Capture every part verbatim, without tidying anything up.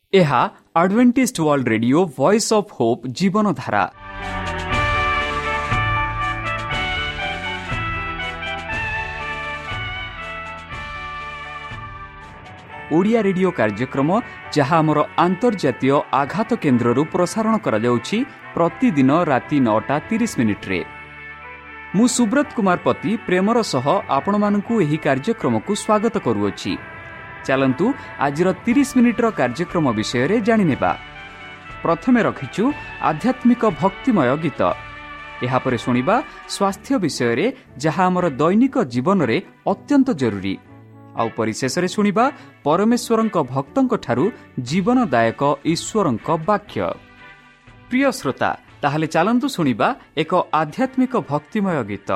ଏହା Adventist world radio voice of hope Jeevan Dhara. Odia radio କାର୍ଯ୍ୟକ୍ରମ ଯାହା ଆମର ଆନ୍ତର୍ଜାତୀୟ ଆଘାତ କେନ୍ଦ୍ରରୁ ପ୍ରସାରଣ କରାଯାଉଛି ପ୍ରତିଦିନ ରାତି ନଅଟା ତିରିଶ ମିନିଟ୍ରେ। ମୁଁ ସୁବ୍ରତ କୁମାର ପତି ପ୍ରେମର ସହ ଆପଣମାନଙ୍କୁ ଏହି କାର୍ଯ୍ୟକ୍ରମକୁ ସ୍ୱାଗତ କରୁଅଛି। ଚାଲନ୍ତୁ ଆଜିର ତିରିଶ ମିନିଟ୍ର କାର୍ଯ୍ୟକ୍ରମ ବିଷୟରେ ଜାଣିନେବା। ପ୍ରଥମେ ରଖିଛୁ ଆଧ୍ୟାତ୍ମିକ ଭକ୍ତିମୟ ଗୀତ। ଏହାପରେ ଶୁଣିବା ସ୍ୱାସ୍ଥ୍ୟ ବିଷୟରେ ଯାହା ଆମର ଦୈନିକ ଜୀବନରେ ଅତ୍ୟନ୍ତ ଜରୁରୀ। ଆଉ ପରିଶେଷରେ ଶୁଣିବା ପରମେଶ୍ୱରଙ୍କ ଭକ୍ତଙ୍କଠାରୁ ଜୀବନଦାୟକ ଈଶ୍ୱରଙ୍କ ବାକ୍ୟ। ପ୍ରିୟ ଶ୍ରୋତା, ତାହେଲେ ଚାଲନ୍ତୁ ଶୁଣିବା ଏକ ଆଧ୍ୟାତ୍ମିକ ଭକ୍ତିମୟ ଗୀତ।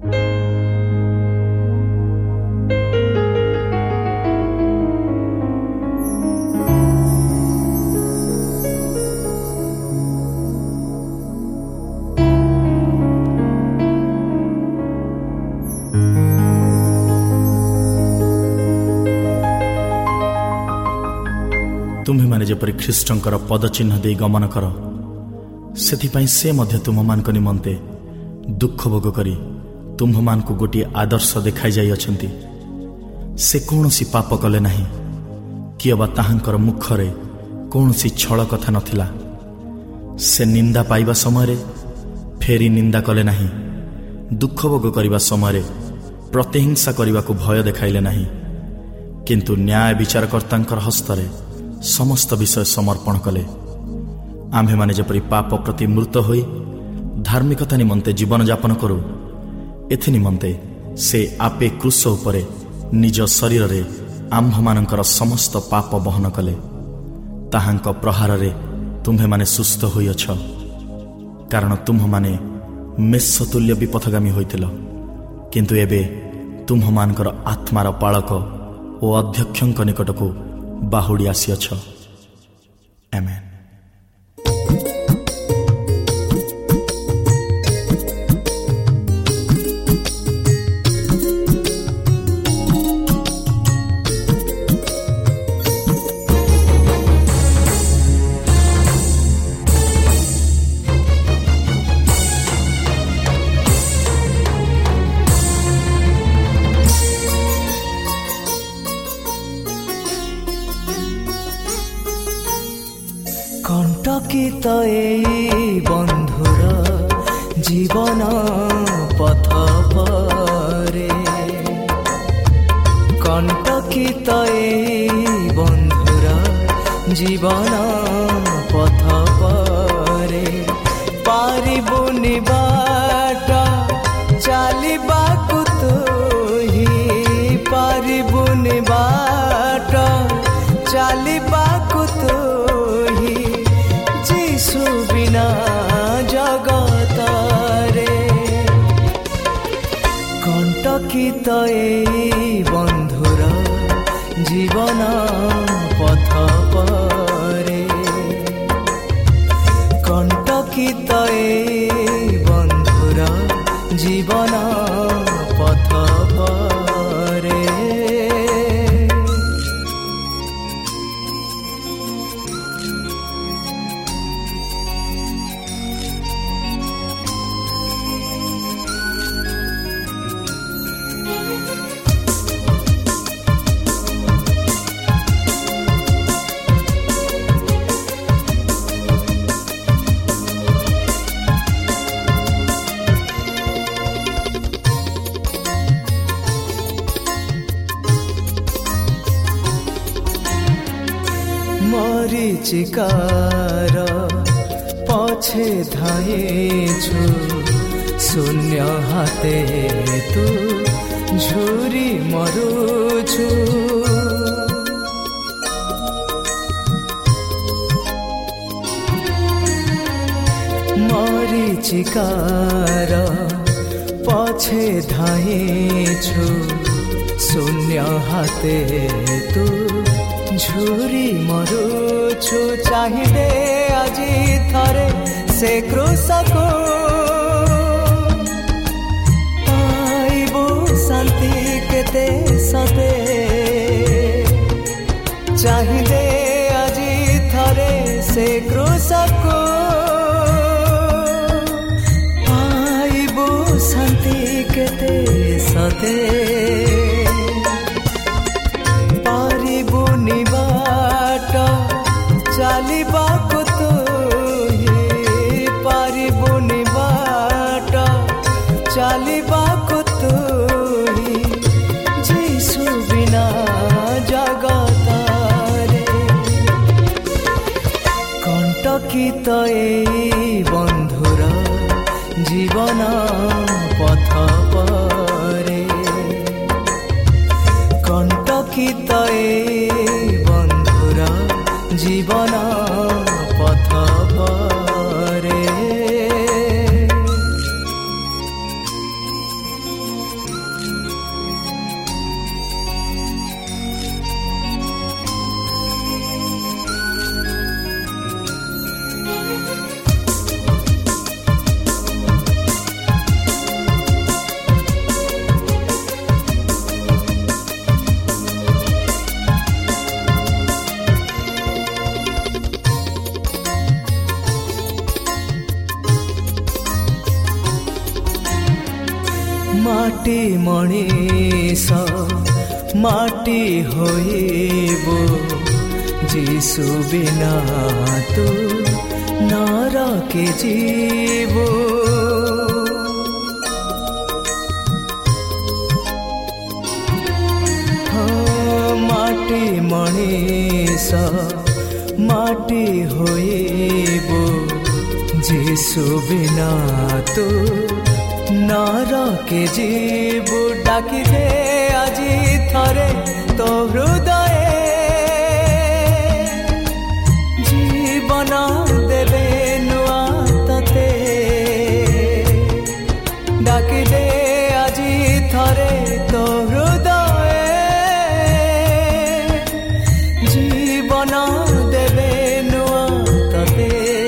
ତୁମ୍ଭେମାନେ ଯେପରି ଖ୍ରୀଷ୍ଟଙ୍କର ପଦଚିହ୍ନ ଦେଇ ଗମନ କର, ସେଥିପାଇଁ ସେ ମଧ୍ୟ ତୁମମାନଙ୍କ ନିମନ୍ତେ ଦୁଃଖ ଭୋଗ କରି ତୁମ୍ଭମାନଙ୍କୁ ଗୋଟିଏ ଆଦର୍ଶ ଦେଖାଇ ଯାଇଅଛନ୍ତି। ସେ କୌଣସି ପାପ କଲେ ନାହିଁ, କିଏ ବା ତାହାଙ୍କର ମୁଖରେ କୌଣସି ଛଳ କଥା ନଥିଲା। ସେ ନିନ୍ଦା ପାଇବା ସମୟରେ ଫେରି ନିନ୍ଦା କଲେ ନାହିଁ, ଦୁଃଖ ଭୋଗ କରିବା ସମୟରେ ପ୍ରତିହିଂସା କରିବାକୁ ଭୟ ଦେଖାଇଲେ ନାହିଁ, କିନ୍ତୁ ନ୍ୟାୟ ବିଚାରକର୍ତ୍ତାଙ୍କର ହସ୍ତରେ ସମସ୍ତ ବିଷୟ ସମର୍ପଣ କଲେ। ଆମ୍ଭେମାନେ ଯେପରି ପାପ ପ୍ରତି ମୃତ ହୋଇ ଧାର୍ମିକତା ନିମନ୍ତେ ଜୀବନଯାପନ କରୁ, ଏଥି ନିମନ୍ତେ ସେ ଆପେ କ୍ରୁଶ ଉପରେ ନିଜ ଶରୀରରେ ଆମ୍ଭମାନଙ୍କର ସମସ୍ତ ପାପ ବହନ କଲେ। ତାହାଙ୍କ ପ୍ରହାରରେ ତୁମ୍ଭେମାନେ ସୁସ୍ଥ ହୋଇଅଛ, କାରଣ ତୁମ୍ଭମାନେ ମେଷତୁଲ୍ୟ ବିପଥଗାମୀ ହୋଇଥିଲ, କିନ୍ତୁ ଏବେ ତୁମ୍ଭମାନଙ୍କର ଆତ୍ମାର ପାଳକ ଓ ଅଧ୍ୟକ୍ଷଙ୍କ ନିକଟକୁ ବାହୁଡ଼ି ଆସିଅଛ। ଆମେନ୍। কণ্টকিত এই বন্ধুর জীবন পথ পরে, কণ্টকিত এই বন্ধুর জীবন পথ পরে, পারিবুনি বাট চালিবাকু তুহি, পারিবুনি বাট চালিবাকু তুহি, যিশু বিনা জগতরে। কণ্টকিত এই বন্ধুর জীবন পথ পরে, কণ্টকিত এই বন্ধুর জীবন পথ পরে। মরিচিকার পছে ধাইছু, শূন্য হাতে তু ঝুরি মরুছু। মরিচিকার পছে ধাইছু, শূন্য হাতে তু ঝুরি মরুছু। চাহিদে আজি থরে সে ক্রুশকু, পাইবু শান্তি কেতে সতে। চাহিদে আজি से क्रूसको पाइबो शांति केते सते पारिबो निबाट चालिबाको तो पारिबो निबाट चालिबाको तो जीशु बिना जगतारे कंटकित ए बंधुर जीवन पथ परे कंटकित ए बंधुर जीवन पथ परे माटी मणिष माटी होइबो जीशु बिना तू नरके जीवो हाँ, माटी मणिष माटी होइबो जीशु बिना तू नरके जीवु डाकी दे आजी थरे तो हृदय जीवन देवे नुआ तते डाकी दे आजी थरे तो हृदय जीवन देवे नुआ तते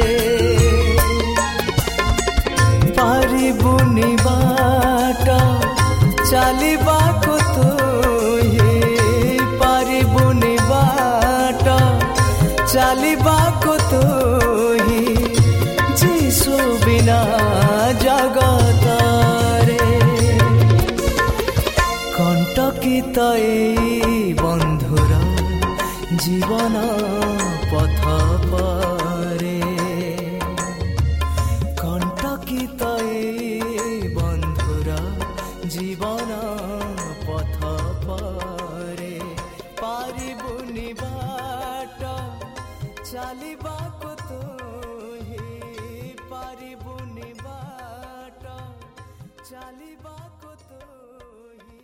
पारिबुनि बाट चालिबाको तो ये पारिबुनि बाट चालिबाको तो ये जीशु बिना जगतारे कंटकित ए बंधुर जीवन पथ परे कंटकित जीवन पथ परे पारिबुनि बाट चालिबाको तो हे पारिबुनि बाट चालिबाको तो हे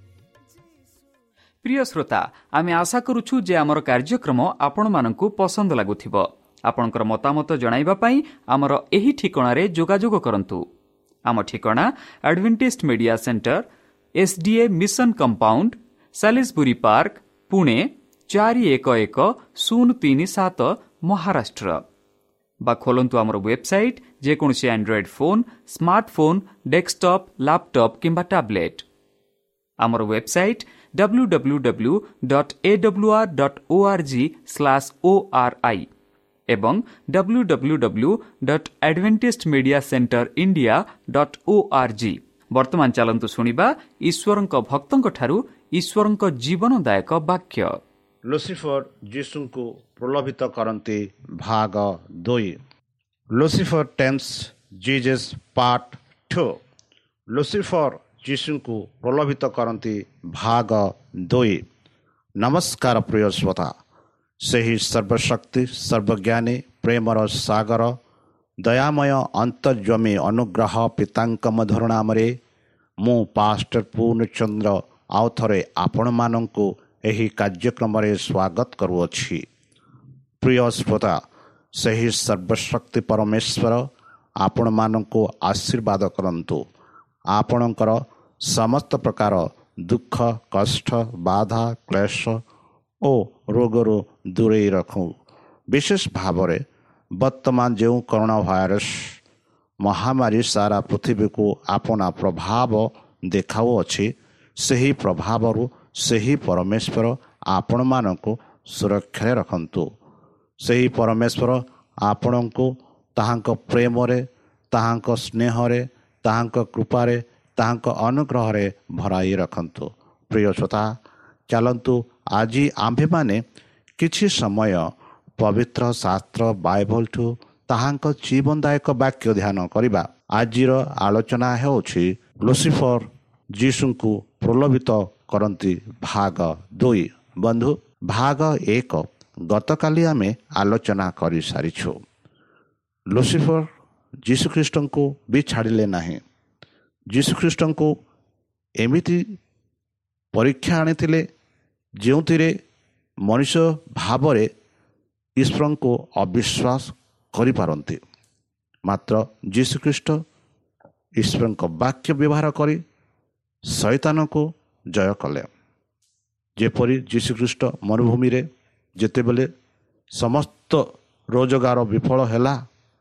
प्रिय श्रोता आमे आशा करूछु जे आमर कार्यक्रम आपण मानकु पसंद लागुथिबो आपणकर मतामत जणाइबा पई आमर एही ठिकाणारे जोगाजोग करंतु आम ठिकाणा Adventist media centre SDA mission compound Salisbury park Pune चारि एक एक शून्य तीन सात महाराष्ट्र बा खोलंतु आमर वेबसाइट जेकोसी Android phone smartphone desktop laptop किंबा टैबलेट आमर website W W W dot A W R dot O R G slash O R I एवं W W W dot Adventist media centre India dot O R G. वर्तमान चलंतु सुनिबा ईश्वरंक भक्तंक ठारू ईश्वरंक जीवनदायक वाक्य। Lucifer जीसुଙ୍କୁ प्रलोभित करन्ति भाग दुई। Lucifer tempts Jesus part two. Lucifer जीसुଙ୍କୁ प्रलोभित करन्ति भाग दुई। नमस्कार प्रिय श्रोता, ସେହି ସର୍ବଶକ୍ତି ସର୍ବଜ୍ଞାନୀ ପ୍ରେମର ସାଗର ଦୟାମୟ ଅନ୍ତର୍ଜମୀ ଅନୁଗ୍ରହ ପିତାଙ୍କ ମଧୁର ନାମରେ ମୁଁ ପାଷ୍ଟର ପୂର୍ଣ୍ଣଚନ୍ଦ୍ର ଆଉ ଥରେ ଆପଣମାନଙ୍କୁ ଏହି କାର୍ଯ୍ୟକ୍ରମରେ ସ୍ୱାଗତ କରୁଅଛି। ପ୍ରିୟ ଶ୍ରୋତା, ସେହି ସର୍ବଶକ୍ତି ପରମେଶ୍ୱର ଆପଣମାନଙ୍କୁ ଆଶୀର୍ବାଦ କରନ୍ତୁ। ଆପଣଙ୍କର ସମସ୍ତ ପ୍ରକାର ଦୁଃଖ କଷ୍ଟ ବାଧା କ୍ଲେଶ ଓ ରୋଗରୁ ଦୂରେଇ ରଖୁ। ବିଶେଷ ଭାବରେ ବର୍ତ୍ତମାନ ଯେଉଁ କରୋନା ଭାଇରସ୍ ମହାମାରୀ ସାରା ପୃଥିବୀକୁ ଆପଣା ପ୍ରଭାବ ଦେଖାଉଅଛି, ସେହି ପ୍ରଭାବରୁ ସେହି ପରମେଶ୍ୱର ଆପଣମାନଙ୍କୁ ସୁରକ୍ଷାରେ ରଖନ୍ତୁ। ସେହି ପରମେଶ୍ୱର ଆପଣଙ୍କୁ ତାହାଙ୍କ ପ୍ରେମରେ, ତାହାଙ୍କ ସ୍ନେହରେ, ତାହାଙ୍କ କୃପାରେ, ତାହାଙ୍କ ଅନୁଗ୍ରହରେ ଭରାଇ ରଖନ୍ତୁ। ପ୍ରିୟ ଶ୍ରୋତା, ଚାଲନ୍ତୁ ଆଜି ଆମ୍ଭେମାନେ କିଛି ସମୟ ପବିତ୍ର ଶାସ୍ତ୍ର ବାଇବଲଠୁ ତାହାଙ୍କ ଜୀବନଦାୟକ ବାକ୍ୟ ଧ୍ୟାନ କରିବା। ଆଜିର ଆଲୋଚନା ହେଉଛି ଲୁସିଫର ଯୀଶୁଙ୍କୁ ପ୍ରଲୋଭିତ କରନ୍ତି ଭାଗ ଦୁଇ। ବନ୍ଧୁ, ଭାଗ ଏକ ଗତକାଲି ଆମେ ଆଲୋଚନା କରିସାରିଛୁ। ଲୁସିଫର ଯୀଶୁଖ୍ରୀଷ୍ଟଙ୍କୁ ବି ଛାଡ଼ିଲେ ନାହିଁ। ଯୀଶୁଖ୍ରୀଷ୍ଟଙ୍କୁ ଏମିତି ପରୀକ୍ଷା ଆଣିଥିଲେ ଯେଉଁଥିରେ ମଣିଷ ଭାବରେ ଈଶ୍ୱରଙ୍କୁ ଅବିଶ୍ୱାସ କରିପାରନ୍ତି। ମାତ୍ର ଯୀଶୁଖ୍ରୀଷ୍ଟ ଈଶ୍ୱରଙ୍କ ବାକ୍ୟ ବ୍ୟବହାର କରି ଶୈତାନକୁ ଜୟ କଲେ। ଯେପରି ଯୀଶୁଖ୍ରୀଷ୍ଟ ମରୁଭୂମିରେ ଯେତେବେଳେ ସମସ୍ତ ରୋଜଗାର ବିଫଳ ହେଲା,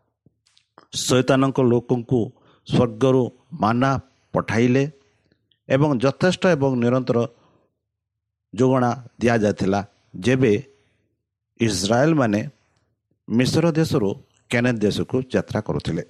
ଶୈତାନଙ୍କ ଲୋକଙ୍କୁ ସ୍ୱର୍ଗରୁ ମାନା ପଠାଇଲେ ଏବଂ ଯଥେଷ୍ଟ ଏବଂ ନିରନ୍ତର ଯୋଗଣା ଦିଆଯାଇଥିଲା। ଯେବେ ଇସ୍ରାଏଲ ମାନେ ମିଶ୍ର ଦେଶରୁ କେନାନ ଦେଶକୁ ଯାତ୍ରା କରୁଥିଲେ,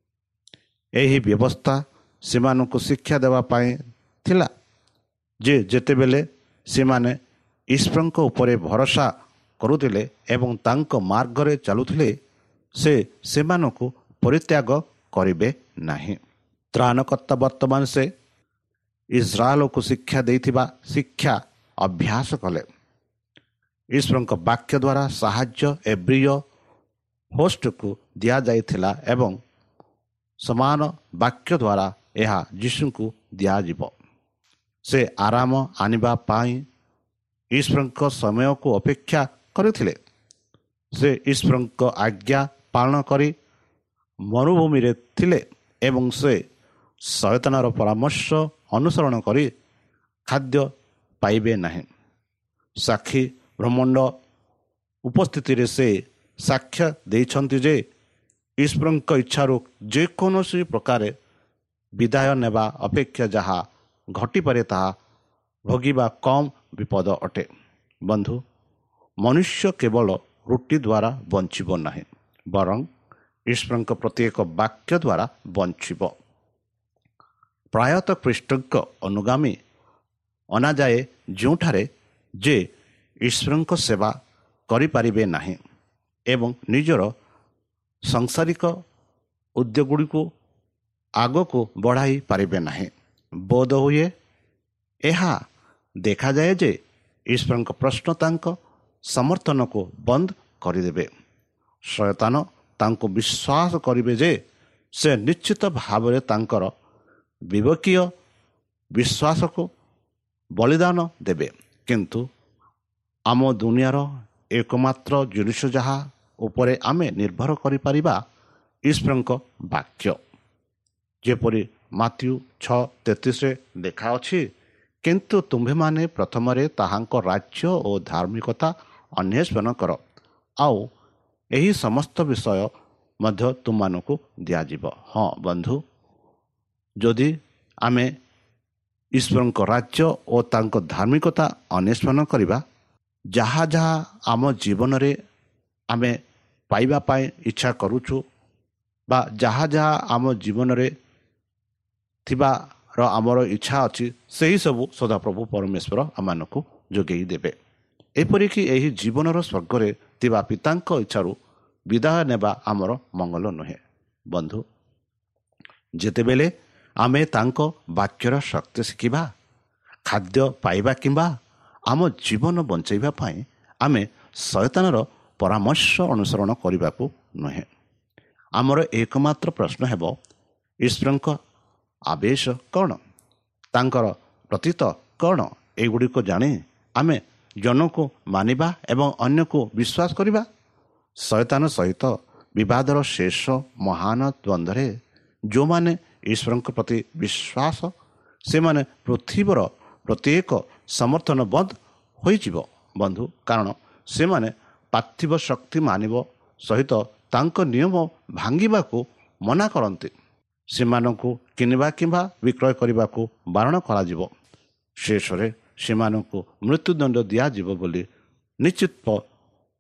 ଏହି ବ୍ୟବସ୍ଥା ସେମାନଙ୍କୁ ଶିକ୍ଷା ଦେବା ପାଇଁ ଥିଲା ଯେ ଯେତେବେଳେ ସେମାନେ ଈଶ୍ୱରଙ୍କ ଉପରେ ଭରସା କରୁଥିଲେ ଏବଂ ତାଙ୍କ ମାର୍ଗରେ ଚାଲୁଥିଲେ, ସେ ସେମାନଙ୍କୁ ପରିତ୍ୟାଗ କରିବେ ନାହିଁ। ତ୍ରାଣକର୍ତ୍ତା ବର୍ତ୍ତମାନ ସେ ଇସ୍ରାଏଲକୁ ଶିକ୍ଷା ଦେଇଥିବା ଶିକ୍ଷା ଅଭ୍ୟାସ କଲେ। ଈଶ୍ୱରଙ୍କ ବାକ୍ୟ ଦ୍ୱାରା ସାହାଯ୍ୟ ଏବ୍ରିୟ ହୋଷ୍ଟକୁ ଦିଆଯାଇଥିଲା ଏବଂ ସମାନ ବାକ୍ୟ ଦ୍ୱାରା ଏହା ଯୀଶୁଙ୍କୁ ଦିଆଯିବ। ସେ ଆରାମ ଆଣିବା ପାଇଁ ଈଶ୍ୱରଙ୍କ ସମୟକୁ ଅପେକ୍ଷା କରିଥିଲେ। ସେ ଈଶ୍ୱରଙ୍କ ଆଜ୍ଞା ପାଳନ କରି ମରୁଭୂମିରେ ଥିଲେ ଏବଂ ସେ ଶୟତାନର ପରାମର୍ଶ ଅନୁସରଣ କରି ଖାଦ୍ୟ ପାଇବେ ନାହିଁ। ସାକ୍ଷୀ ବ୍ରହ୍ମାଣ୍ଡ ଉପସ୍ଥିତିରେ ସେ ସାକ୍ଷ୍ୟ ଦେଇଛନ୍ତି ଯେ ଈଶ୍ୱରଙ୍କ ଇଚ୍ଛାରୁ ଯେକୌଣସି ପ୍ରକାରେ ବିଦାୟ ନେବା ଅପେକ୍ଷା ଯାହା ଘଟିପାରେ ତାହା ଭୋଗିବା କମ୍ ବିପଦ ଅଟେ। ବନ୍ଧୁ, ମନୁଷ୍ୟ କେବଳ ରୁଟି ଦ୍ୱାରା ବଞ୍ଚିବ ନାହିଁ, ବରଂ ଈଶ୍ୱରଙ୍କ ପ୍ରତ୍ୟେକ ବାକ୍ୟ ଦ୍ୱାରା ବଞ୍ଚିବ। ପ୍ରାୟତଃ ଖ୍ରୀଷ୍ଟଙ୍କ ଅନୁଗାମୀ ଅନାଯାଏ ଯେଉଁଠାରେ ଯେ ଈଶ୍ୱରଙ୍କ ସେବା କରିପାରିବେ ନାହିଁ ଏବଂ ନିଜର ସାଂସାରିକ ଉଦ୍ୟୋଗଗୁଡ଼ିକୁ ଆଗକୁ ବଢ଼ାଇ ପାରିବେ ନାହିଁ। ବୋଧହୁଏ ଏହା ଦେଖାଯାଏ ଯେ ଈଶ୍ୱରଙ୍କ ପ୍ରଶ୍ନ ତାଙ୍କ ସମର୍ଥନକୁ ବନ୍ଦ କରିଦେବେ। ଶୟତାନ ତାଙ୍କୁ ବିଶ୍ୱାସ କରିବେ ଯେ ସେ ନିଶ୍ଚିତ ଭାବରେ ତାଙ୍କର ବିବେକୀୟ ବିଶ୍ୱାସକୁ ବଳିଦାନ ଦେବେ। କିନ୍ତୁ ଆମ ଦୁନିଆର ଏକମାତ୍ର ଜିନିଷ ଯାହା ଉପରେ ଆମେ ନିର୍ଭର କରିପାରିବା ଈଶ୍ୱରଙ୍କ ବାକ୍ୟ। ଯେପରି ମାଥ୍ୟୁ ଛଅ ତେତିଶରେ ଦେଖାଅଛି, କିନ୍ତୁ ତୁମ୍ଭେମାନେ ପ୍ରଥମରେ ତାହାଙ୍କ ରାଜ୍ୟ ଓ ଧାର୍ମିକତା ଅନ୍ୱେଷଣ କର, ଆଉ ଏହି ସମସ୍ତ ବିଷୟ ମଧ୍ୟ ତୁମମାନଙ୍କୁ ଦିଆଯିବ। ହଁ ବନ୍ଧୁ, ଯଦି ଆମେ ଈଶ୍ୱରଙ୍କ ରାଜ୍ୟ ଓ ତାଙ୍କ ଧାର୍ମିକତା ଅନ୍ୱେଷଣ କରିବା, ଯାହା ଯାହା ଆମ ଜୀବନରେ ଆମେ ପାଇବା ପାଇଁ ଇଚ୍ଛା କରୁଛୁ ବା ଯାହା ଯାହା ଆମ ଜୀବନରେ ଥିବାର ଆମର ଇଚ୍ଛା ଅଛି, ସେହିସବୁ ସଦାପ୍ରଭୁ ପରମେଶ୍ୱର ଆମମାନଙ୍କୁ ଯୋଗାଇ ଦେବେ। ଏପରିକି ଏହି ଜୀବନର ସ୍ୱର୍ଗରେ ଥିବା ପିତାଙ୍କ ଇଚ୍ଛାରୁ ବିଦାୟ ନେବା ଆମର ମଙ୍ଗଳ ନୁହେଁ। ବନ୍ଧୁ, ଯେତେବେଳେ ଆମେ ତାଙ୍କ ବାକ୍ୟର ଶକ୍ତି ଶିଖିବା, ଖାଦ୍ୟ ପାଇବା କିମ୍ବା ଆମ ଜୀବନ ବଞ୍ଚାଇବା ପାଇଁ ଆମେ ଶୟତାନର ପରାମର୍ଶ ଅନୁସରଣ କରିବାକୁ ନୁହେଁ। ଆମର ଏକମାତ୍ର ପ୍ରଶ୍ନ ହେବ, ଈଶ୍ୱରଙ୍କ ଆଦେଶ କ'ଣ? ତାଙ୍କର ପ୍ରତୀତ କ'ଣ? ଏଗୁଡ଼ିକ ଜାଣି ଆମେ ଜଣକୁ ମାନିବା ଏବଂ ଅନ୍ୟକୁ ବିଶ୍ୱାସ କରିବା। ଶୟତାନ ସହିତ ବିବାଦର ଶେଷ ମହାନ ଦ୍ୱନ୍ଦ୍ୱରେ ଯେଉଁମାନେ ଈଶ୍ୱରଙ୍କ ପ୍ରତି ବିଶ୍ୱାସ, ସେମାନେ ପୃଥିବୀର ପ୍ରତ୍ୟେକ ସମର୍ଥନ ବନ୍ଦ ହୋଇଯିବ ବନ୍ଧୁ, କାରଣ ସେମାନେ ପାର୍ଥିବ ଶକ୍ତି ମାନିବ ସହିତ ତାଙ୍କ ନିୟମ ଭାଙ୍ଗିବାକୁ ମନା କରନ୍ତି। ସେମାନଙ୍କୁ କିଣିବା କିମ୍ବା ବିକ୍ରୟ କରିବାକୁ ବାରଣ କରାଯିବ। ଶେଷରେ ସେମାନଙ୍କୁ ମୃତ୍ୟୁଦଣ୍ଡ ଦିଆଯିବ ବୋଲି ନିଶ୍ଚିତ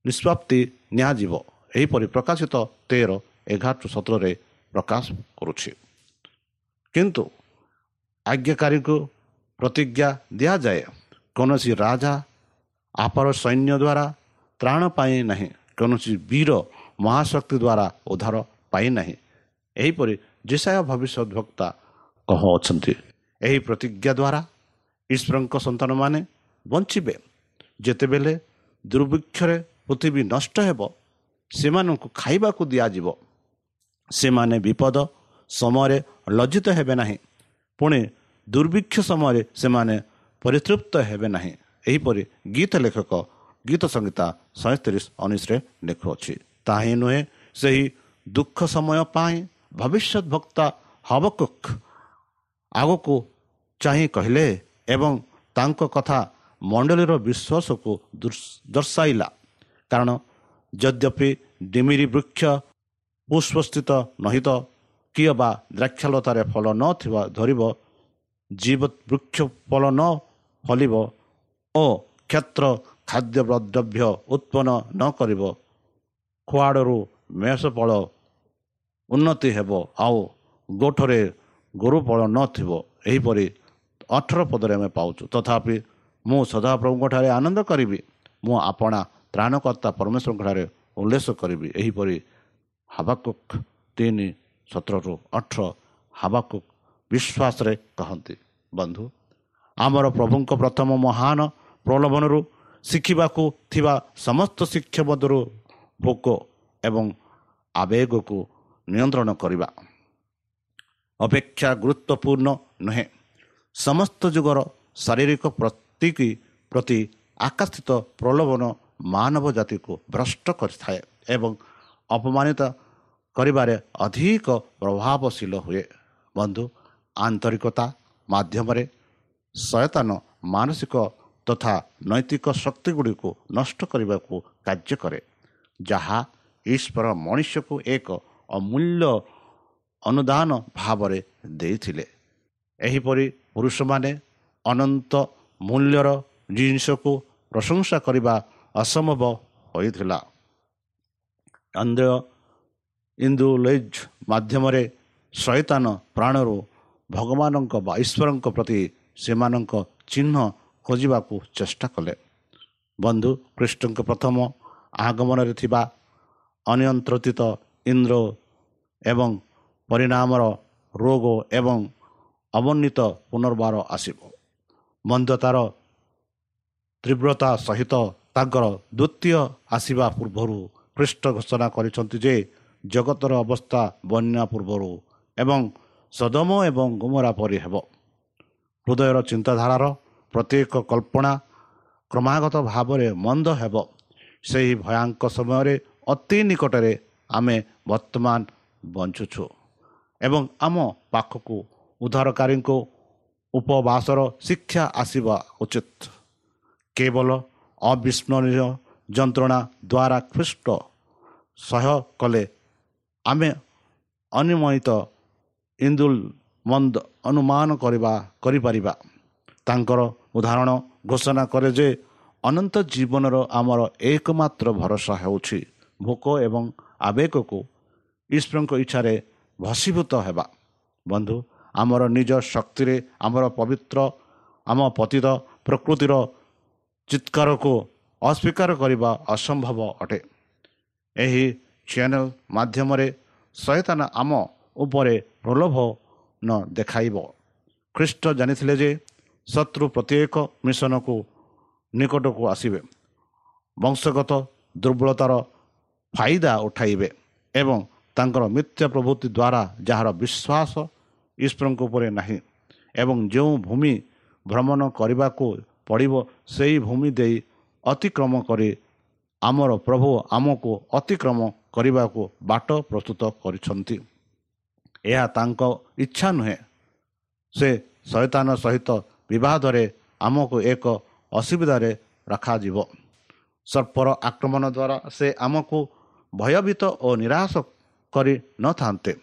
ନିଷ୍ପତ୍ତି ନିଆଯିବ। ଏହିପରି ପ୍ରକାଶିତ ତେର ଏଗାର ସତରରେ ପ୍ରକାଶ କରୁଛି। କିନ୍ତୁ ଆଜ୍ଞାକାରୀଙ୍କୁ ପ୍ରତିଜ୍ଞା ଦିଆଯାଏ, କୌଣସି ରାଜା ଆପର ସୈନ୍ୟ ଦ୍ୱାରା ତ୍ରାଣ ପାଇ ନାହିଁ, କୌଣସି ବୀର ମହାଶକ୍ତି ଦ୍ୱାରା ଉଦ୍ଧାର ପାଇନାହିଁ। ଏହିପରି ଯେଶାୟା ଭବିଷ୍ୟତ ବକ୍ତା କହୁଅଛନ୍ତି, ଏହି ପ୍ରତିଜ୍ଞା ଦ୍ୱାରା ଈଶ୍ୱରଙ୍କ ସନ୍ତାନମାନେ ବଞ୍ଚିବେ। ଯେତେବେଳେ ଦୁର୍ଭିକ୍ଷରେ ପୃଥିବୀ ନଷ୍ଟ ହେବ, ସେମାନଙ୍କୁ ଖାଇବାକୁ ଦିଆଯିବ। ସେମାନେ ବିପଦ ସମୟରେ ଲଜ୍ଜିତ ହେବେ ନାହିଁ, ପୁଣି ଦୁର୍ଭିକ୍ଷ ସମୟରେ ସେମାନେ ପରିତୃପ୍ତ ହେବେ ନାହିଁ। ଏହିପରି ଗୀତ ଲେଖକ ଗୀତ ସଂହିତା ସଇଁତିରିଶ ଉଣେଇଶରେ ଲେଖୁଅଛି। ତାହା ହିଁ ନୁହେଁ, ସେହି ଦୁଃଖ ସମୟ ପାଇଁ ଭବିଷ୍ୟତ ବକ୍ତା ହାବାକୁକ୍ ଆଗକୁ ଚାହିଁ କହିଲେ ଏବଂ ତାଙ୍କ କଥା ମଣ୍ଡଳୀର ବିଶ୍ୱାସକୁ ଦର୍ଶାଇଲା। କାରଣ ଯଦ୍ୟପି ଡିମିରି ବୃକ୍ଷ ପୁଷ୍ପସ୍ଥିତ ନହିତ, କିଏ ବା ଦ୍ରାକ୍ଷାଲତାରେ ଫଳ ନଥିବା ଧରିବ, ଜୀବତ ବୃକ୍ଷ ଫଳ ନ ଫଳିବ ଓ କ୍ଷେତ୍ର ଖାଦ୍ୟ ଦ୍ରବ୍ୟ ଉତ୍ପନ୍ନ ନ କରିବ, ଖୁଆଡ଼ରୁ ମେଷ ଫଳ ଉନ୍ନତି ହେବ, ଆଉ ଗୋଠରେ ଗୋରୁ ଫଳ ନଥିବ। ଏହିପରି ଅଠର ପଦରେ ଆମେ ପାଉଛୁ। ତଥାପି ମୁଁ ସଦାପ୍ରଭୁଙ୍କଠାରେ ଆନନ୍ଦ କରିବି, ମୁଁ ଆପଣା ତ୍ରାଣକର୍ତ୍ତା ପରମେଶ୍ୱରଙ୍କଠାରେ ଉଲ୍ଲେସ କରିବି। ଏହିପରି ହାବାକୁକ୍ ତିନି ସତରରୁ ଅଠର ହାବାକୁକ୍ ବିଶ୍ୱାସରେ କହନ୍ତି। ବନ୍ଧୁ, ଆମର ପ୍ରଭୁଙ୍କ ପ୍ରଥମ ମହାନ ପ୍ରଲୋଭନରୁ ଶିଖିବାକୁ ଥିବା ସମସ୍ତ ଶିକ୍ଷା ମଧ୍ୟରୁ ଭୋକ ଏବଂ ଆବେଗକୁ ନିୟନ୍ତ୍ରଣ କରିବା ଅପେକ୍ଷା ଗୁରୁତ୍ୱପୂର୍ଣ୍ଣ ନୁହେଁ। ସମସ୍ତ ଯୁଗର ଶାରୀରିକ ପ୍ରତୀକି ପ୍ରତି ଆକାଶିତ ପ୍ରଲୋଭନ ମାନବ ଜାତିକୁ ଭ୍ରଷ୍ଟ କରିଥାଏ ଏବଂ ଅପମାନିତ କରିବାରେ ଅଧିକ ପ୍ରଭାବଶୀଳ ହୁଏ। ବନ୍ଧୁ, ଆନ୍ତରିକତା ମାଧ୍ୟମରେ ଶୟତାନ ମାନସିକ ତଥା ନୈତିକ ଶକ୍ତିଗୁଡ଼ିକୁ ନଷ୍ଟ କରିବାକୁ କାର୍ଯ୍ୟ କରେ, ଯାହା ଈଶ୍ୱର ମଣିଷକୁ ଏକ ଅମୂଲ୍ୟ ଅନୁଦାନ ଭାବରେ ଦେଇଥିଲେ। ଏହିପରି ପୁରୁଷମାନେ ଅନନ୍ତ ମୂଲ୍ୟର ଜିନିଷକୁ ପ୍ରଶଂସା କରିବା ଅସମ୍ଭବ ହୋଇଥିଲା। ଆନ୍ଦ୍ରେୟ ଇନ୍ଦୁଲେଜ୍ ମାଧ୍ୟମରେ ଶୟତାନ ପ୍ରାଣରୁ ଭଗବାନଙ୍କ ବା ଈଶ୍ୱରଙ୍କ ପ୍ରତି ସେମାନଙ୍କ ଚିହ୍ନ ଖୋଜିବାକୁ ଚେଷ୍ଟା କଲେ। ବନ୍ଧୁ, ଖ୍ରୀଷ୍ଟଙ୍କ ପ୍ରଥମ ଆଗମନରେ ଥିବା ଅନିୟନ୍ତ୍ରିତ ଇନ୍ଦ୍ର ଏବଂ ପରିଣାମର ରୋଗ ଏବଂ ଅବର୍ଣ୍ଣିତ ପୁନର୍ବାର ଆସିବ। ମନ୍ଦତାର ତୀବ୍ରତା ସହିତ ତାଙ୍କର ଦ୍ୱିତୀୟ ଆସିବା ପୂର୍ବରୁ ଖ୍ରୀଷ୍ଟ ଘୋଷଣା କରିଛନ୍ତି ଯେ ଜଗତର ଅବସ୍ଥା ବନ୍ୟା ପୂର୍ବରୁ ଏବଂ ସଦମ ଏବଂ ଗୋମରା ପରି ହେବ। ହୃଦୟର ଚିନ୍ତାଧାରାର ପ୍ରତ୍ୟେକ କଳ୍ପନା କ୍ରମାଗତ ଭାବରେ ମନ୍ଦ ହେବ। ସେହି ଭୟାଙ୍କ ସମୟରେ ଅତି ନିକଟରେ ଆମେ ବର୍ତ୍ତମାନ ବଞ୍ଚୁଛୁ ଏବଂ ଆମ ପାଖକୁ ଉଦ୍ଧାରକାରୀଙ୍କ ଉପବାସର ଶିକ୍ଷା ଆସିବା ଉଚିତ। କେବଳ ଅବିସ୍ମରଣୀୟ ଯନ୍ତ୍ରଣା ଦ୍ୱାରା ଖ୍ରୀଷ୍ଟ ସହ୍ୟ କଲେ ଆମେ ଅନିୟମିତ ଇନ୍ଦୁଲ ମନ୍ଦ ଅନୁମାନ କରିବା କରିପାରିବା। ତାଙ୍କର ଉଦାହରଣ ଘୋଷଣା କରେ ଯେ ଅନନ୍ତ ଜୀବନର ଆମର ଏକମାତ୍ର ଭରସା ହେଉଛି ଭୋକ ଏବଂ ଆବେଗକୁ ଈଶ୍ୱରଙ୍କ ଇଚ୍ଛାରେ ଭସୀଭୂତ ହେବା। ବନ୍ଧୁ, ଆମର ନିଜ ଶକ୍ତିରେ ଆମର ପବିତ୍ର ଆମ ପତିତ ପ୍ରକୃତିର ଚିତ୍କାରକୁ ଅସ୍ୱୀକାର କରିବା ଅସମ୍ଭବ ଅଟେ। ଏହି ଚ୍ୟାନେଲ ମାଧ୍ୟମରେ ଶୟତାନ ଆମ ଉପରେ ପ୍ରଲୋଭନ ଦେଖାଇବ। ଖ୍ରୀଷ୍ଟ ଜାଣିଥିଲେ ଯେ ଶତ୍ରୁ ପ୍ରତ୍ୟେକ ମିଶନକୁ ନିକଟକୁ ଆସିବେ, ବଂଶଗତ ଦୁର୍ବଳତାର ଫାଇଦା ଉଠାଇବେ ଏବଂ ତାଙ୍କର ମିଥ୍ୟା ପ୍ରବୃତ୍ତି ଦ୍ୱାରା ଯାହାର ବିଶ୍ୱାସ ଈଶ୍ୱରଙ୍କ ଉପରେ ନାହିଁ ଏବଂ ଯେଉଁ ଭୂମି ଭ୍ରମଣ କରିବାକୁ ପଡ଼ିବ ସେହି ଭୂମି ଦେଇ ଅତିକ୍ରମ କରି ଆମର ପ୍ରଭୁ ଆମକୁ ଅତିକ୍ରମ କରିବାକୁ ବାଟ ପ୍ରସ୍ତୁତ କରିଛନ୍ତି। ଏହା ତାଙ୍କ ଇଚ୍ଛା ନୁହେଁ। ସେ ଶୟତାନ ସହିତ ବିବାଦରେ ଆମକୁ ଏକ ଅସୁବିଧାରେ ରଖାଯିବ। ସର୍ପର ଆକ୍ରମଣ ଦ୍ୱାରା ସେ ଆମକୁ ଭୟଭୀତ ଓ ନିରାଶ କରି ନଥାନ୍ତେ।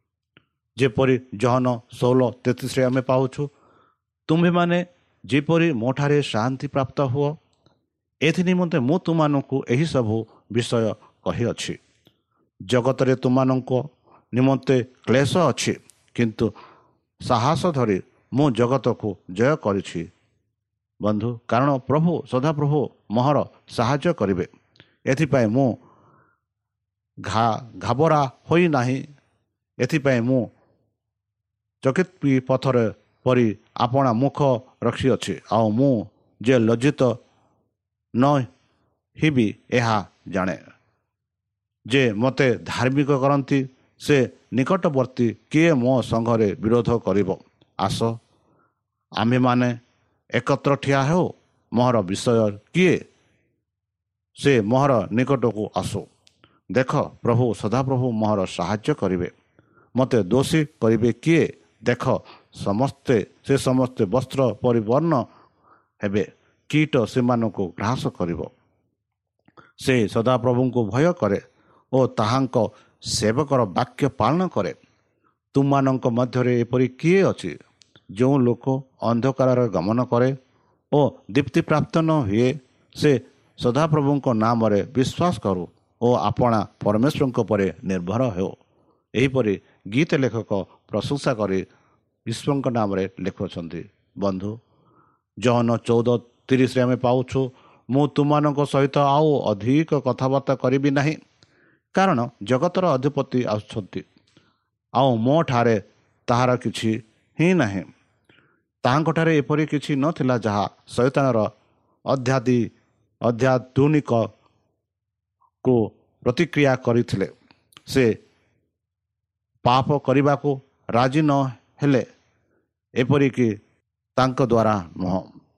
ଯେପରି ଜହନ ଷୋହଳ ତେତିଶରେ ଆମେ ପାଉଛୁ, ତୁମ୍ଭେମାନେ ଯେପରି ମୋଠାରେ ଶାନ୍ତି ପ୍ରାପ୍ତ ହୁଅ, ଏଥି ନିମନ୍ତେ ମୁଁ ତୁମମାନଙ୍କୁ ଏହିସବୁ ବିଷୟ କହିଅଛି। ଜଗତରେ ତୁମମାନଙ୍କ ନିମନ୍ତେ କ୍ଲେଶ ଅଛି, କିନ୍ତୁ ସାହସ ଧରି ମୁଁ ଜଗତକୁ ଜୟ କରିଛି। ବନ୍ଧୁ, କାରଣ ପ୍ରଭୁ ସଦାପ୍ରଭୁ ମୋହର ସାହାଯ୍ୟ କରିବେ। ଏଥିପାଇଁ ମୁଁ ଘା ଘାବରା ହୋଇନାହିଁ। ଏଥିପାଇଁ ମୁଁ ଚକିତ ପଥର ପରି ଆପଣା ମୁଖ ରଖିଅଛି। ଆଉ ମୁଁ ଯେ ଲଜ୍ଜିତ ନ ହେବି ଏହା ଜାଣେ। ଯେ ମୋତେ ଧାର୍ମିକ କରନ୍ତି ସେ ନିକଟବର୍ତ୍ତୀ, କିଏ ମୋ ସଂଘରେ ବିରୋଧ କରିବ? ଆସ, ଆମ୍ଭେମାନେ ଏକତ୍ର ଠିଆ ହେଉ। ମୋହର ବିଷୟ କିଏ? ସେ ମୋହର ନିକଟକୁ ଆସୁ। ଦେଖ, ପ୍ରଭୁ ସଦାପ୍ରଭୁ ମୋହର ସାହାଯ୍ୟ କରିବେ। ମୋତେ ଦୋଷୀ କରିବେ କିଏ? ଦେଖ, ସମସ୍ତେ ସେ ସମସ୍ତେ ବସ୍ତ୍ର ପରିବର୍ଣ୍ଣ ହେବେ। କୀଟ ସେମାନଙ୍କୁ ଗ୍ରାସ କରିବ। ସେ ସଦାପ୍ରଭୁଙ୍କୁ ଭୟ କରେ ଓ ତାହାଙ୍କ ସେବକର ବାକ୍ୟ ପାଳନ କରେ। ତୁମମାନଙ୍କ ମଧ୍ୟରେ ଏପରି କିଏ ଅଛି ଯେଉଁ ଲୋକ ଅନ୍ଧକାରରେ ଗମନ କରେ ଓ ଦୀପ୍ତିପ୍ରାପ୍ତ ନ ହୁଏ? ସେ ସଦାପ୍ରଭୁଙ୍କ ନାମରେ ବିଶ୍ୱାସ କରୁ ଓ ଆପଣା ପରମେଶ୍ୱରଙ୍କ ଉପରେ ନିର୍ଭର ହେଉ। ଏହିପରି ଗୀତ ଲେଖକ ପ୍ରଶଂସା କରି ଈଶ୍ୱରଙ୍କ ନାମରେ ଲେଖୁଅଛନ୍ତି। ବନ୍ଧୁ, ଜହନ ଚଉଦ ତିରିଶରେ ଆମେ ପାଉଛୁ, ମୁଁ ତୁମମାନଙ୍କ ସହିତ ଆଉ ଅଧିକ କଥାବାର୍ତ୍ତା କରିବି ନାହିଁ, କାରଣ ଜଗତର ଅଧିପତି ଆସୁଛନ୍ତି, ଆଉ ମୋ ଠାରେ ତାହାର କିଛି ହିଁ ନାହିଁ। ତାହାଙ୍କଠାରେ ଏପରି କିଛି ନଥିଲା ଯାହା ଶୈତାନର ଅଧ୍ୟାଦି ଅଧ୍ୟାଧୁନିକକୁ ପ୍ରତିକ୍ରିୟା କରିଥିଲେ। ସେ ପାପ କରିବାକୁ ରାଜି ନ ହେଲେ, ଏପରିକି ତାଙ୍କ ଦ୍ୱାରା ନୁହଁ।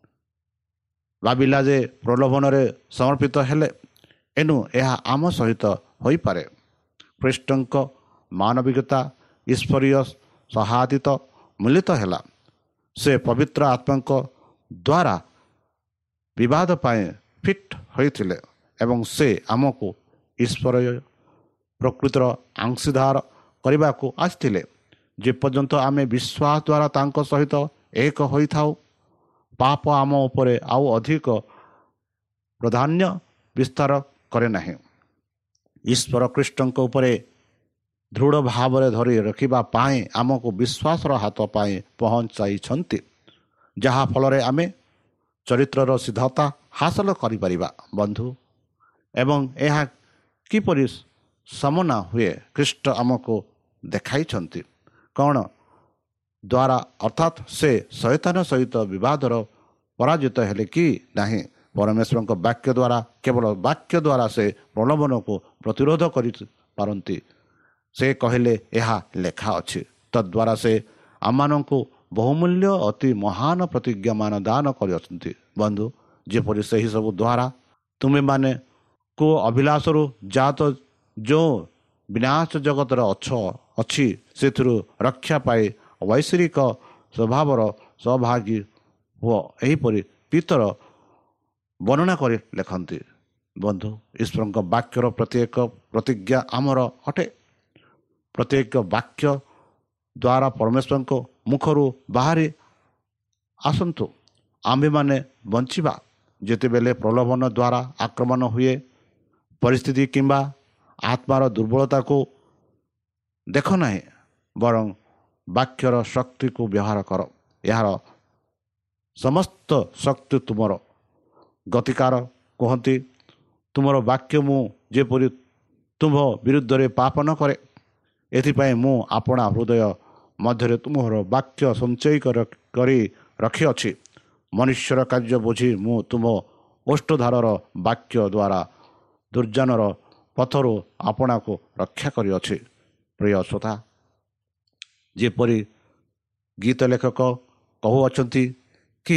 ଭାବିଲା ଯେ ପ୍ରଲୋଭନରେ ସମର୍ପିତ ହେଲେ, ଏଣୁ ଏହା ଆମ ସହିତ ହୋଇପାରେ। ଖ୍ରୀଷ୍ଟଙ୍କ ମାନବିକତା ଈଶ୍ୱରୀୟ ସହାୟତା ମିଳିତ ହେଲା। ସେ ପବିତ୍ର ଆତ୍ମାଙ୍କ ଦ୍ୱାରା ବିବାଦ ପାଇଁ ଫିଟ୍ ହୋଇଥିଲେ ଏବଂ ସେ ଆମକୁ ଈଶ୍ୱରୀୟ ପ୍ରକୃତିର ଅଂଶୀଦାର କରିବାକୁ ଆସିଥିଲେ। ଯେପର୍ଯ୍ୟନ୍ତ ଆମେ ବିଶ୍ୱାସ ଦ୍ୱାରା ତାଙ୍କ ସହିତ ଏକ ହୋଇଥାଉ, ପାପ ଆମ ଉପରେ ଆଉ ଅଧିକ ପ୍ରାଧାନ୍ୟ ବିସ୍ତାର କରେ ନାହିଁ। ଈଶ୍ୱର ଖ୍ରୀଷ୍ଟଙ୍କ ଉପରେ ଦୃଢ଼ ଭାବରେ ଧରି ରଖିବା ପାଇଁ ଆମକୁ ବିଶ୍ୱାସର ହାତ ପାଇଁ ପହଞ୍ଚାଇଛନ୍ତି, ଯାହାଫଳରେ ଆମେ ଚରିତ୍ରର ସିଦ୍ଧତା ହାସଲ କରିପାରିବା। ବନ୍ଧୁ, ଏବଂ ଏହା କିପରି ସାମନା ହୁଏ ଖ୍ରୀଷ୍ଟ ଆମକୁ ଦେଖାଇଛନ୍ତି। କ'ଣ ଦ୍ୱାରା? ଅର୍ଥାତ୍ ସେ ଶୈତାନ ସହିତ ବିବାଦର ପରାଜିତ ହେଲେ କି ନାହିଁ? ପରମେଶ୍ୱରଙ୍କ ବାକ୍ୟ ଦ୍ୱାରା। କେବଳ ବାକ୍ୟ ଦ୍ୱାରା ସେ ପ୍ରଲୋଭନକୁ ପ୍ରତିରୋଧ କରିପାରନ୍ତି। ସେ କହିଲେ, ଏହା ଲେଖା ଅଛି। ତଦ୍ୱାରା ସେ ଆମମାନଙ୍କୁ ବହୁମୂଲ୍ୟ ଅତି ମହାନ ପ୍ରତିଜ୍ଞାମାନ ଦାନ କରିଅଛନ୍ତି। ବନ୍ଧୁ, ଯେପରି ସେହିସବୁ ଦ୍ୱାରା ତୁମେମାନେ କୁ ଅଭିଳାଷରୁ ଜାତ ଯେଉଁ ବିନାଶ ଜଗତରେ ଅଛ ଅଛି ସେଥିରୁ ରକ୍ଷା ପାଇ ଐଶ୍ୱରିକ ସ୍ୱଭାବର ସହଭାଗୀ ହୁଅ। ଏହିପରି ପିତର ବର୍ଣ୍ଣନା କରି ଲେଖନ୍ତି। ବନ୍ଧୁ, ଈଶ୍ୱରଙ୍କ ବାକ୍ୟର ପ୍ରତ୍ୟେକ ପ୍ରତିଜ୍ଞା ଆମର ଅଟେ। ପ୍ରତ୍ୟେକ ବାକ୍ୟ ଦ୍ୱାରା ପରମେଶ୍ୱରଙ୍କ ମୁଖରୁ ବାହାରି ଆସନ୍ତୁ ଆମ୍ଭେମାନେ ବଞ୍ଚିବା। ଯେତେବେଳେ ପ୍ରଲୋଭନ ଦ୍ୱାରା ଆକ୍ରମଣ ହୁଏ, ପରିସ୍ଥିତି କିମ୍ବା ଆତ୍ମାର ଦୁର୍ବଳତାକୁ ଦେଖ ନାହିଁ, ବରଂ ବାକ୍ୟର ଶକ୍ତିକୁ ବ୍ୟବହାର କର। ଏହାର ସମସ୍ତ ଶକ୍ତି ତୁମର ଗତିକାର କୁହନ୍ତି। ତୁମର ବାକ୍ୟ ମୁଁ ଯେପରି ତୁମ୍ଭ ବିରୁଦ୍ଧରେ ପାପ ନ କରେ, ଏଥିପାଇଁ ମୁଁ ଆପଣା ହୃଦୟ ମଧ୍ୟରେ ତୁମର ବାକ୍ୟ ସଞ୍ଚୟ କରି ରଖିଅଛି। ମନୁଷ୍ୟର କାର୍ଯ୍ୟ ବୁଝି ମୁଁ ତୁମ ଓଷ୍ଠଧାରର ବାକ୍ୟ ଦ୍ୱାରା ଦୁର୍ଜନର ପଥରୁ ଆପଣାକୁ ରକ୍ଷା କରିଅଛି। ପ୍ରିୟ ଶ୍ରୋତା, ଯେପରି ଗୀତ ଲେଖକ କହୁଅଛନ୍ତି କି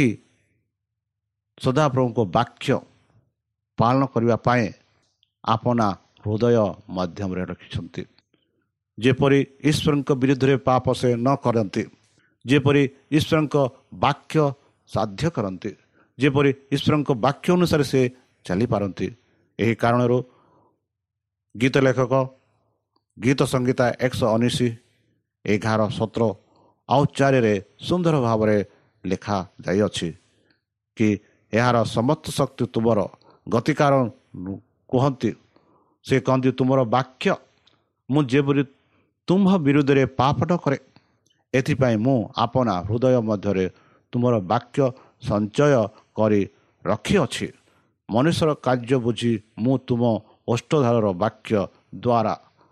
ସଦାପ୍ରଭୁଙ୍କ ବାକ୍ୟ ପାଳନ କରିବା ପାଇଁ ଆପଣା ହୃଦୟ ମାଧ୍ୟମରେ ରଖିଛନ୍ତି। ଯେପରି ଈଶ୍ୱରଙ୍କ ବିରୁଦ୍ଧରେ ପାପ ସେ ନ କରନ୍ତି, ଯେପରି ଈଶ୍ୱରଙ୍କ ବାକ୍ୟ ସାଧ୍ୟ କରନ୍ତି, ଯେପରି ଈଶ୍ୱରଙ୍କ ବାକ୍ୟ ଅନୁସାରେ ସେ ଚାଲିପାରନ୍ତି। ଏହି କାରଣରୁ ଗୀତ ଲେଖକ ଗୀତ ସଂହିତା ଏକଶହ ଉଣେଇଶ ଏଗାର ସତର ଆଉ ଚାରିରେ ସୁନ୍ଦର ଭାବରେ ଲେଖା ଯାଇଅଛି କି ଏହାର ସମସ୍ତ ଶକ୍ତି ତୁମର ଗତିକାର କୁହନ୍ତି, ସେ କହନ୍ତି ତୁମର ବାକ୍ୟ ମୁଁ ଯେପରି ତୁମ୍ଭ ବିରୁଦ୍ଧରେ ପାପ ନ କରେ, ଏଥିପାଇଁ ମୁଁ ଆପଣା ହୃଦୟ ମଧ୍ୟରେ ତୁମର ବାକ୍ୟ ସଞ୍ଚୟ କରି ରଖିଅଛି। ମନୁଷ୍ୟର କାର୍ଯ୍ୟ ବୁଝି ମୁଁ ତୁମ ଓଷ୍ଠଧାରର ବାକ୍ୟ ଦ୍ୱାରା।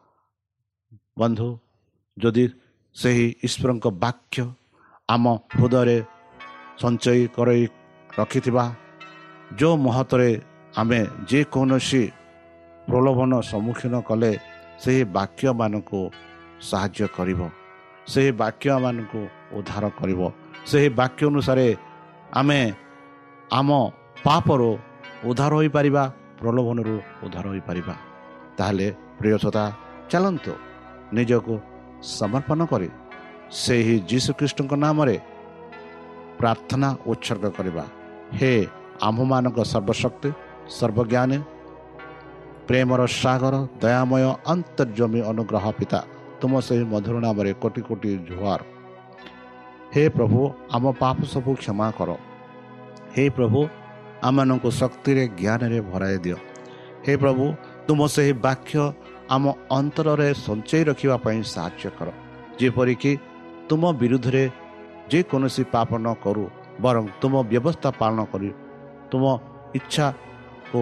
ବନ୍ଧୁ, ଯଦି ସେହି ଈଶ୍ୱରଙ୍କ ବାକ୍ୟ ଆମ ହୃଦୟରେ ସଞ୍ଚୟ କରି ରଖିଥିବା, ଯେଉଁ ମୁହୂର୍ତ୍ତରେ ଆମେ ଯେକୌଣସି ପ୍ରଲୋଭନ ସମ୍ମୁଖୀନ କଲେ ସେହି ବାକ୍ୟମାନଙ୍କୁ ସାହାଯ୍ୟ କରିବ, ସେହି ବାକ୍ୟମାନଙ୍କୁ ଉଦ୍ଧାର କରିବ। ସେହି ବାକ୍ୟ ଅନୁସାରେ ଆମେ ଆମ ପାପରୁ ଉଦ୍ଧାର ହୋଇପାରିବା, ପ୍ରଲୋଭନରୁ ଉଦ୍ଧାର ହୋଇପାରିବା। ତାହେଲେ ପ୍ରିୟ ଶ୍ରୋତା, ଚାଲନ୍ତୁ ନିଜକୁ ସମର୍ପଣ କରି ସେହି ଯୀଶୁଖ୍ରୀଷ୍ଟଙ୍କ ନାମରେ ପ୍ରାର୍ଥନା ଉତ୍ସର୍ଗ କରିବା। ହେ ଆମ୍ଭମାନଙ୍କ ସର୍ବଶକ୍ତି, ସର୍ବଜ୍ଞାନୀ, ପ୍ରେମର ସାଗର, ଦୟାମୟ, ଅନ୍ତର୍ଜମୀ ଅନୁଗ୍ରହ ପିତା, ତୁମ ସେହି ମଧୁର ନାମରେ କୋଟି କୋଟି ଜୁହାର। ହେ ପ୍ରଭୁ, ଆମ ପାପ ସବୁ କ୍ଷମା କର। ହେ ପ୍ରଭୁ, ଆମମାନଙ୍କୁ ଶକ୍ତିରେ ଜ୍ଞାନରେ ଭରାଇ ଦିଅ। ହେ ପ୍ରଭୁ, ତୁମ ସେହି ବାକ୍ୟ ଆମ ଅନ୍ତରରେ ସଞ୍ଚୟ ରଖିବା ପାଇଁ ସାହାଯ୍ୟ କର, ଯେପରିକି ତୁମ ବିରୁଦ୍ଧରେ ଯେକୌଣସି ପାପ ନ କରୁ, ବରଂ ତୁମ ବ୍ୟବସ୍ଥା ପାଳନ କରି ତୁମ ଇଚ୍ଛାକୁ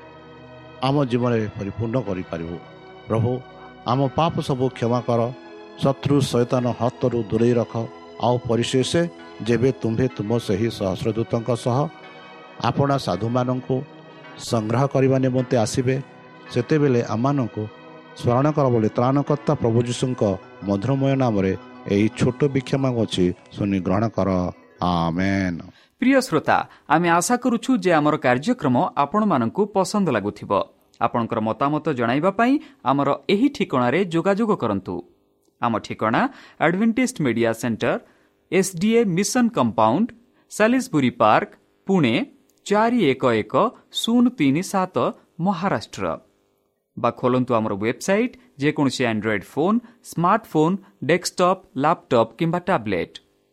ଆମ ଜୀବନରେ ପରିପୂର୍ଣ୍ଣ କରିପାରିବୁ। ପ୍ରଭୁ, ଆମ ପାପ ସବୁ କ୍ଷମା କର, ଶତ୍ରୁ ଶୈତାନ ହାତରୁ ଦୂରେଇ ରଖ। ଆଉ ପରିଶେଷ ଯେବେ ତୁମ୍ଭେ ତୁମ ସେହି ସହସ୍ରଦୂତଙ୍କ ସହ ଆପଣା ସାଧୁମାନଙ୍କୁ ସଂଗ୍ରହ କରିବା ନିମନ୍ତେ ଆସିବେ, ସେତେବେଳେ ଆମମାନଙ୍କୁ ସ୍ମରଣ କର ବୋଲି ତ୍ରାଣକର୍ତ୍ତା ପ୍ରଭୁ ଯୀଶୁଙ୍କ ମଧୁରମୟ ନାମରେ ଏହି ଛୋଟ ବିକ୍ଷମା ଅଛି ଶୁଣି ଗ୍ରହଣ କର। ଆମେନ୍। প্রিয় শ্রোতা, আমি আশা করুছু যে আমার কার্যক্রম আপনার পসন্দ লাগুথিব। আপনার মতামত জনাইবা পাই আমার এই ঠিকଣାরে যোগাযোগ করন্তু। आम ठिकଣା Adventist media centre, SDA mission compound, Salisbury park, Pune चार एक एक शून्य तीन सात, महाराष्ट्र। बा खोलंतु आमर वेबसाइट जेकोसी Android phone, smartphone, desktop, laptop किंबा टैबलेट।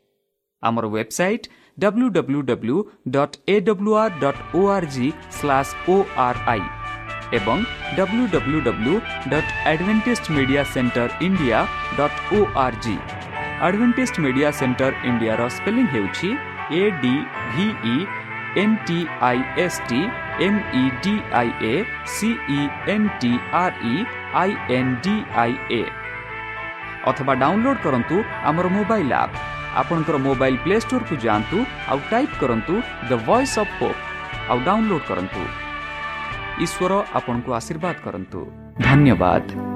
आमर website W W W dot A W R dot O R G slash O R I एवं W W W dot Adventist media centre India dot O R G. Adventist media centre India रो spelling हेउछि A D V E N T I S T M E D I A C E N T R E I N D I A. अथवा download करंतु आमर mobile app. आपनकर mobile play store को जानतु आउ type करंतु the voice of hope आउ download करंतु। ईश्वर आपनको आशीर्वाद करंतु। धन्यवाद।